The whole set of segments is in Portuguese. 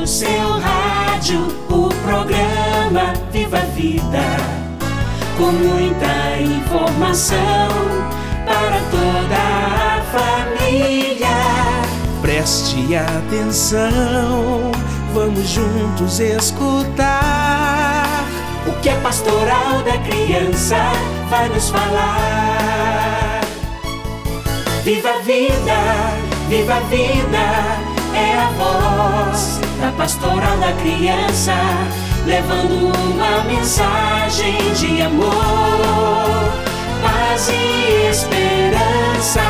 no seu rádio o programa Viva a Vida, com muita informação para toda a família. Preste atenção, vamos juntos escutar o que a Pastoral da Criança vai nos falar. Viva a vida, viva a vida, é a voz da Pastoral da Criança, levando uma mensagem de amor, paz e esperança.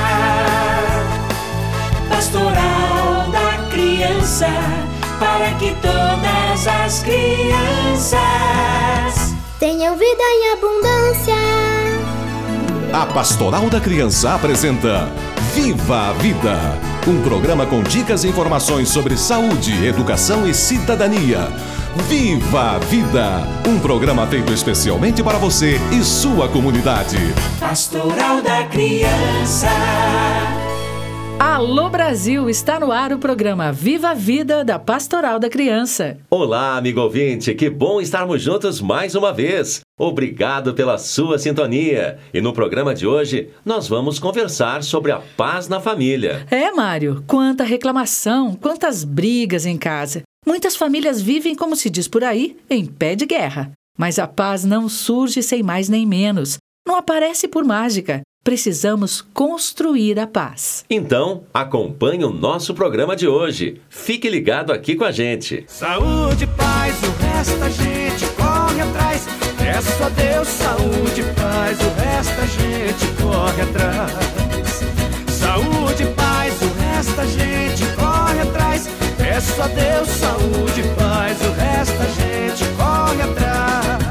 Pastoral da Criança, para que todas as crianças tenham vida em abundância. A Pastoral da Criança apresenta Viva a Vida, um programa com dicas e informações sobre saúde, educação e cidadania. Viva a Vida, um programa feito especialmente para você e sua comunidade. Pastoral da Criança. Alô Brasil, está no ar o programa Viva a Vida da Pastoral da Criança. Olá, amigo ouvinte, que bom estarmos juntos mais uma vez. Obrigado pela sua sintonia. E no programa de hoje, nós vamos conversar sobre a paz na família. Mário, quanta reclamação, quantas brigas em casa. Muitas famílias vivem, como se diz por aí, em pé de guerra. Mas a paz não surge sem mais nem menos. Não aparece por mágica. Precisamos construir a paz. Então, acompanhe o nosso programa de hoje. Fique ligado aqui com a gente. Saúde, paz, o resto a gente corre atrás. É só Deus, saúde, paz, o resto a gente corre atrás. Saúde, paz, o resto a gente corre atrás. É só Deus, saúde, paz, o resto a gente corre atrás.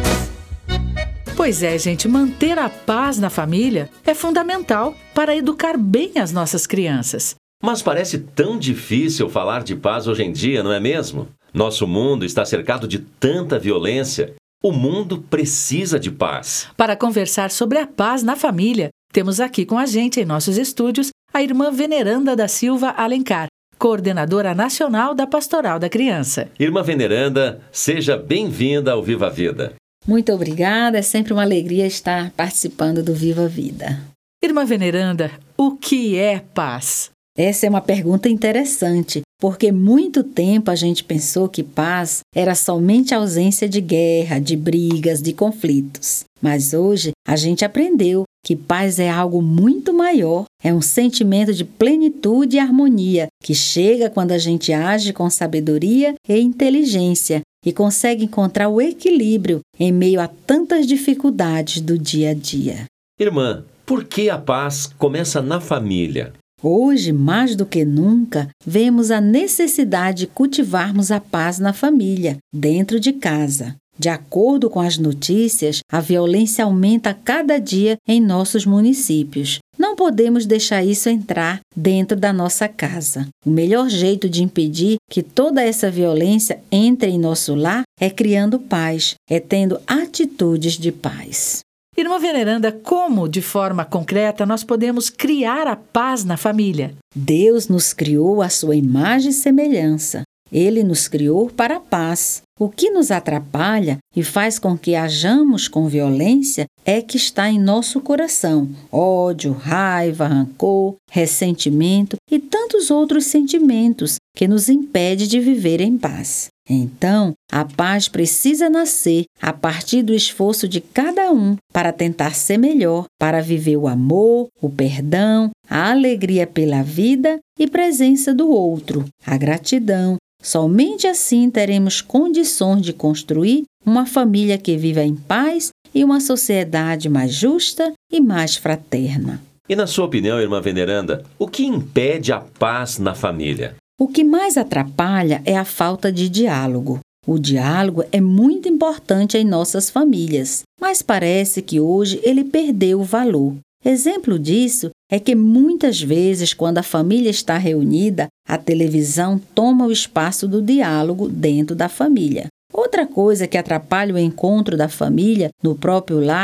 Pois é, gente, manter a paz na família é fundamental para educar bem as nossas crianças. Mas parece tão difícil falar de paz hoje em dia, não é mesmo? Nosso mundo está cercado de tanta violência. O mundo precisa de paz. Para conversar sobre a paz na família, temos aqui com a gente em nossos estúdios a irmã Veneranda da Silva Alencar, coordenadora nacional da Pastoral da Criança. Irmã Veneranda, seja bem-vinda ao Viva a Vida. Muito obrigada, é sempre uma alegria estar participando do Viva a Vida. Irmã Veneranda, o que é paz? Essa é uma pergunta interessante, porque muito tempo a gente pensou que paz era somente a ausência de guerra, de brigas, de conflitos. Mas hoje a gente aprendeu que paz é algo muito maior, é um sentimento de plenitude e harmonia que chega quando a gente age com sabedoria e inteligência e consegue encontrar o equilíbrio em meio a tantas dificuldades do dia a dia. Irmã, por que a paz começa na família? Hoje, mais do que nunca, vemos a necessidade de cultivarmos a paz na família, dentro de casa. De acordo com as notícias, a violência aumenta a cada dia em nossos municípios. Não podemos deixar isso entrar dentro da nossa casa. O melhor jeito de impedir que toda essa violência entre em nosso lar é criando paz, é tendo atitudes de paz. Irmã Veneranda, como, de forma concreta, nós podemos criar a paz na família? Deus nos criou à sua imagem e semelhança. Ele nos criou para a paz. O que nos atrapalha e faz com que hajamos com violência é que está em nosso coração ódio, raiva, rancor, ressentimento e tantos outros sentimentos que nos impedem de viver em paz. Então, a paz precisa nascer a partir do esforço de cada um para tentar ser melhor, para viver o amor, o perdão, a alegria pela vida e presença do outro, a gratidão. Somente assim teremos condições de construir uma família que viva em paz e uma sociedade mais justa e mais fraterna. E na sua opinião, irmã Veneranda, o que impede a paz na família? O que mais atrapalha é a falta de diálogo. O diálogo é muito importante em nossas famílias, mas parece que hoje ele perdeu o valor. Exemplo disso é que muitas vezes, quando a família está reunida, a televisão toma o espaço do diálogo dentro da família. Outra coisa que atrapalha o encontro da família no próprio lar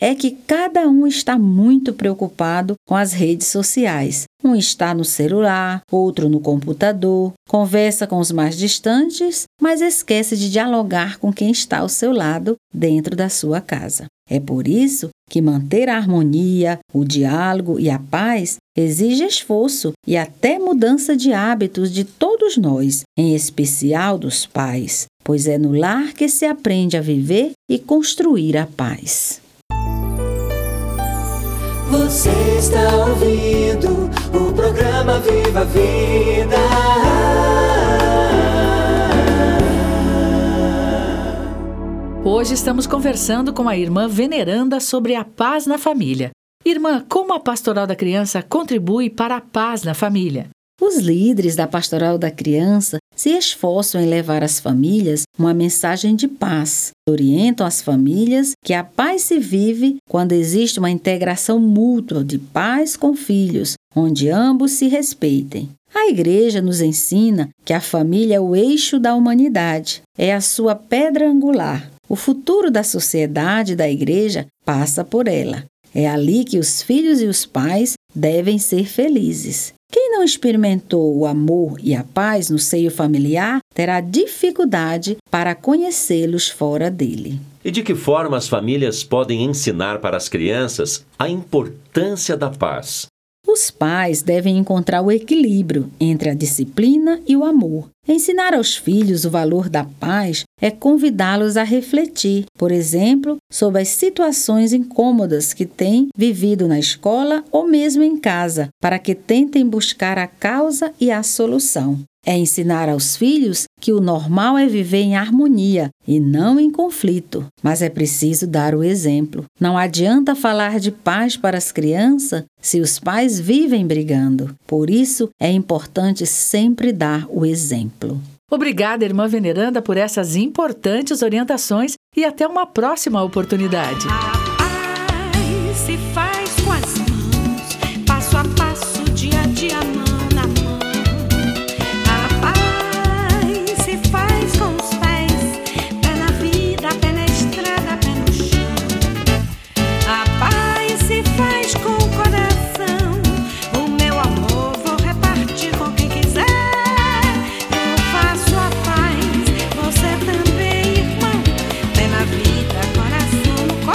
é que cada um está muito preocupado com as redes sociais. Um está no celular, outro no computador, conversa com os mais distantes, mas esquece de dialogar com quem está ao seu lado dentro da sua casa. É por isso que manter a harmonia, o diálogo e a paz exige esforço e até mudança de hábitos de todos nós, em especial dos pais, pois é no lar que se aprende a viver e construir a paz. Você está ouvindo o programa Viva a Vida. Hoje estamos conversando com a irmã Veneranda sobre a paz na família. Irmã, como a Pastoral da Criança contribui para a paz na família? Os líderes da Pastoral da Criança se esforçam em levar às famílias uma mensagem de paz. Orientam as famílias que a paz se vive quando existe uma integração mútua de pais com filhos, onde ambos se respeitem. A Igreja nos ensina que a família é o eixo da humanidade, é a sua pedra angular. O futuro da sociedade e da Igreja passa por ela. É ali que os filhos e os pais devem ser felizes. Quem não experimentou o amor e a paz no seio familiar terá dificuldade para conhecê-los fora dele. E de que forma as famílias podem ensinar para as crianças a importância da paz? Os pais devem encontrar o equilíbrio entre a disciplina e o amor. Ensinar aos filhos o valor da paz é convidá-los a refletir, por exemplo, sobre as situações incômodas que têm vivido na escola ou mesmo em casa, para que tentem buscar a causa e a solução. É ensinar aos filhos que o normal é viver em harmonia e não em conflito, mas é preciso dar o exemplo. Não adianta falar de paz para as crianças se os pais vivem brigando. Por isso, é importante sempre dar o exemplo. Obrigada, irmã Veneranda, por essas importantes orientações e até uma próxima oportunidade. A paz se faz com as mãos, passo a passo, dia a dia, mão na mão. A paz se faz com os pés, pé na vida, pé na estrada, pé no chão. A paz se faz com o coração, o meu amor vou repartir com quem quiser. Eu faço a paz, você também, irmão, pé na vida, coração no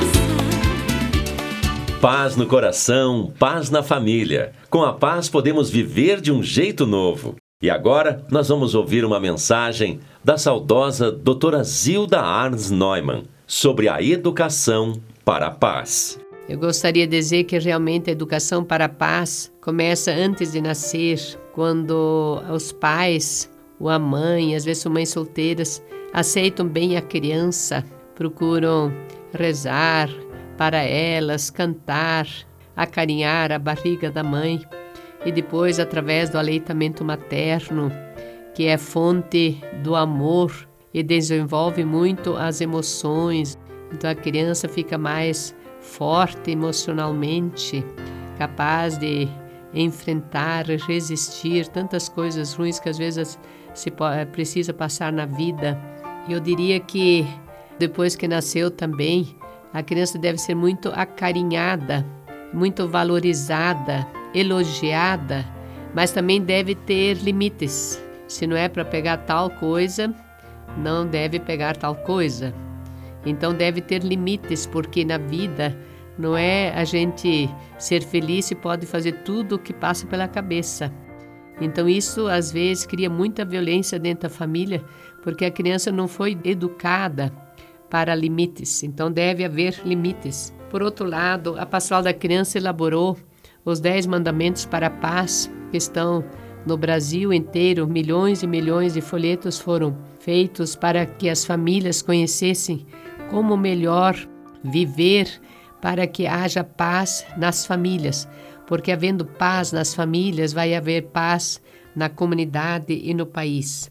coração. Paz no coração, paz na família. Com a paz podemos viver de um jeito novo. E agora nós vamos ouvir uma mensagem da saudosa doutora Zilda Arns Neumann sobre a educação para a paz. Eu gostaria de dizer que realmente a educação para a paz começa antes de nascer, quando os pais, ou a mãe, às vezes são mães solteiras, aceitam bem a criança, procuram rezar para elas, cantar, acarinhar a barriga da mãe e depois, através do aleitamento materno, que é fonte do amor e desenvolve muito as emoções, então a criança fica mais forte emocionalmente, capaz de enfrentar, resistir tantas coisas ruins que às vezes se precisa passar na vida. Eu diria que depois que nasceu também, a criança deve ser muito acarinhada, muito valorizada, elogiada, mas também deve ter limites. Se não é para pegar tal coisa, não deve pegar tal coisa. Então deve ter limites, porque na vida não é a gente ser feliz e pode fazer tudo o que passa pela cabeça. Então isso às vezes cria muita violência dentro da família, porque a criança não foi educada para limites, então deve haver limites. Por outro lado, a Pastoral da Criança elaborou os 10 mandamentos para a paz, que estão no Brasil inteiro. Milhões e milhões de folhetos foram feitos para que as famílias conhecessem como melhor viver para que haja paz nas famílias, porque havendo paz nas famílias, vai haver paz na comunidade e no país.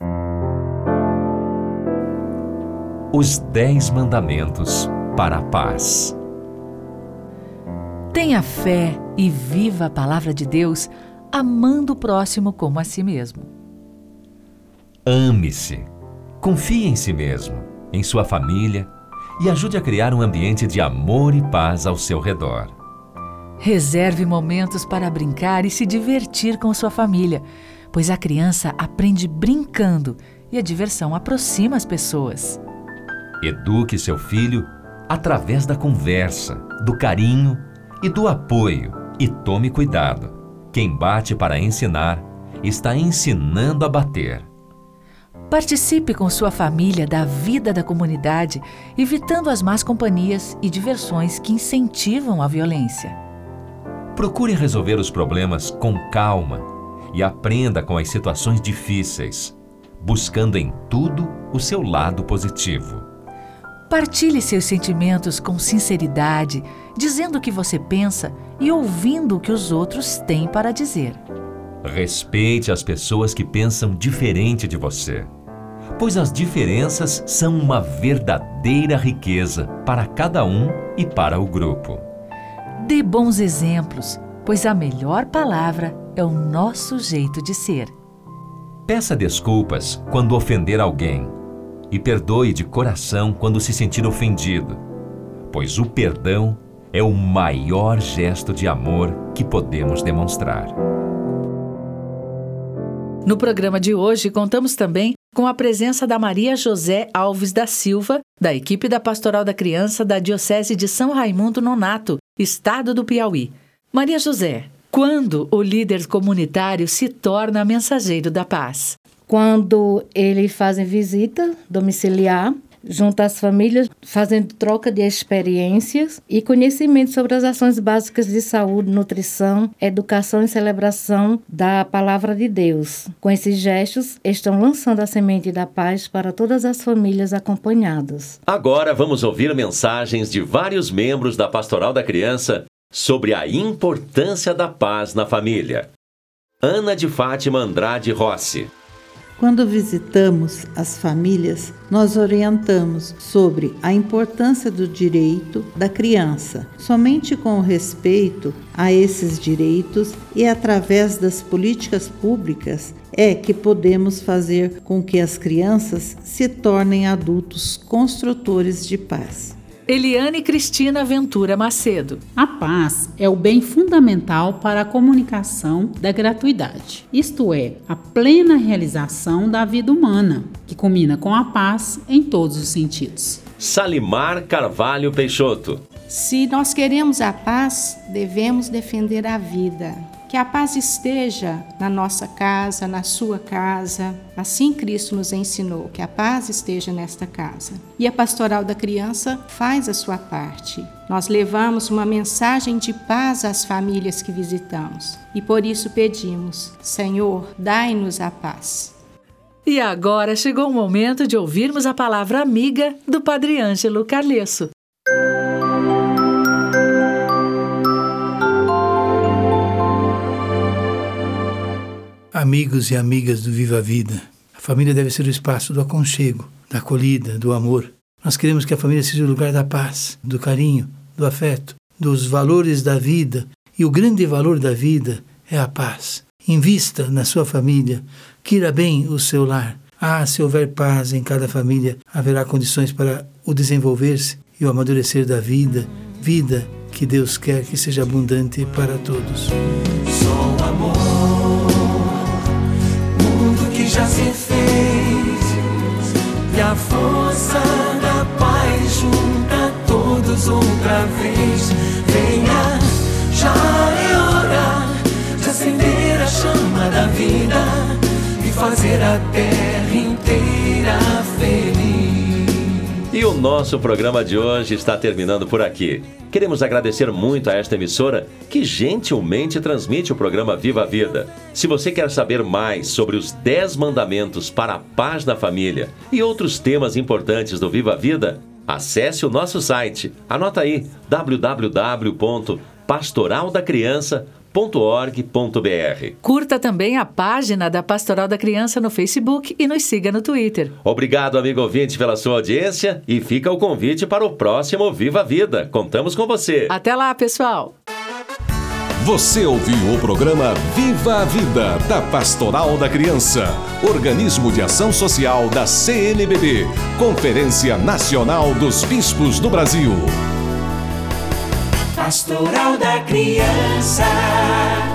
Os 10 mandamentos para a paz. Tenha fé e viva a palavra de Deus, amando o próximo como a si mesmo. Ame-se, confie em si mesmo, em sua família e ajude a criar um ambiente de amor e paz ao seu redor. Reserve momentos para brincar e se divertir com sua família, pois a criança aprende brincando e a diversão aproxima as pessoas. Eduque seu filho através da conversa, do carinho e do apoio, e tome cuidado. Quem bate para ensinar está ensinando a bater. Participe com sua família da vida da comunidade, evitando as más companhias e diversões que incentivam a violência. Procure resolver os problemas com calma e aprenda com as situações difíceis, buscando em tudo o seu lado positivo. Partilhe seus sentimentos com sinceridade, dizendo o que você pensa e ouvindo o que os outros têm para dizer. Respeite as pessoas que pensam diferente de você, pois as diferenças são uma verdadeira riqueza para cada um e para o grupo. Dê bons exemplos, pois a melhor palavra é o nosso jeito de ser. Peça desculpas quando ofender alguém e perdoe de coração quando se sentir ofendido, pois o perdão é o maior gesto de amor que podemos demonstrar. No programa de hoje, contamos também com a presença da Maria José Alves da Silva, da equipe da Pastoral da Criança da Diocese de São Raimundo Nonato, estado do Piauí. Maria José, quando o líder comunitário se torna mensageiro da paz? Quando eles fazem visita domiciliar, junto às famílias, fazendo troca de experiências e conhecimento sobre as ações básicas de saúde, nutrição, educação e celebração da Palavra de Deus. Com esses gestos, estão lançando a semente da paz para todas as famílias acompanhadas. Agora vamos ouvir mensagens de vários membros da Pastoral da Criança sobre a importância da paz na família. Ana de Fátima Andrade Rossi. Quando visitamos as famílias, nós orientamos sobre a importância do direito da criança. Somente com o respeito a esses direitos e através das políticas públicas é que podemos fazer com que as crianças se tornem adultos construtores de paz. Eliane Cristina Ventura Macedo. A paz é o bem fundamental para a comunicação da gratuidade, isto é, a plena realização da vida humana, que culmina com a paz em todos os sentidos. Salimar Carvalho Peixoto. Se nós queremos a paz, devemos defender a vida. Que a paz esteja na nossa casa, na sua casa. Assim Cristo nos ensinou, que a paz esteja nesta casa. E a Pastoral da Criança faz a sua parte. Nós levamos uma mensagem de paz às famílias que visitamos. E por isso pedimos, Senhor, dai-nos a paz. E agora chegou o momento de ouvirmos a palavra amiga do Padre Ângelo Carlesso. Amigos e amigas do Viva a Vida, a família deve ser o espaço do aconchego, da acolhida, do amor. Nós queremos que a família seja o lugar da paz, do carinho, do afeto, dos valores da vida. E o grande valor da vida é a paz. Invista na sua família, queira bem o seu lar. Se houver paz em cada família, haverá condições para o desenvolver-se e o amadurecer da vida, vida que Deus quer que seja abundante para todos. Só amor, mundo que já se fez, e a força da paz junta todos outra vez. Venha, já é hora de acender a chama da vida e fazer a terra inteira feliz. E o nosso programa de hoje está terminando por aqui. Queremos agradecer muito a esta emissora que gentilmente transmite o programa Viva a Vida. Se você quer saber mais sobre os 10 mandamentos para a paz na família e outros temas importantes do Viva a Vida, acesse o nosso site. Anota aí, www.pastoraldacriança.org.br. Curta também a página da Pastoral da Criança no Facebook e nos siga no Twitter. Obrigado, amigo ouvinte, pela sua audiência e fica o convite para o próximo Viva a Vida. Contamos com você. Até lá, pessoal! Você ouviu o programa Viva a Vida, da Pastoral da Criança, organismo de ação social da CNBB, Conferência Nacional dos Bispos do Brasil. Pastoral da Criança.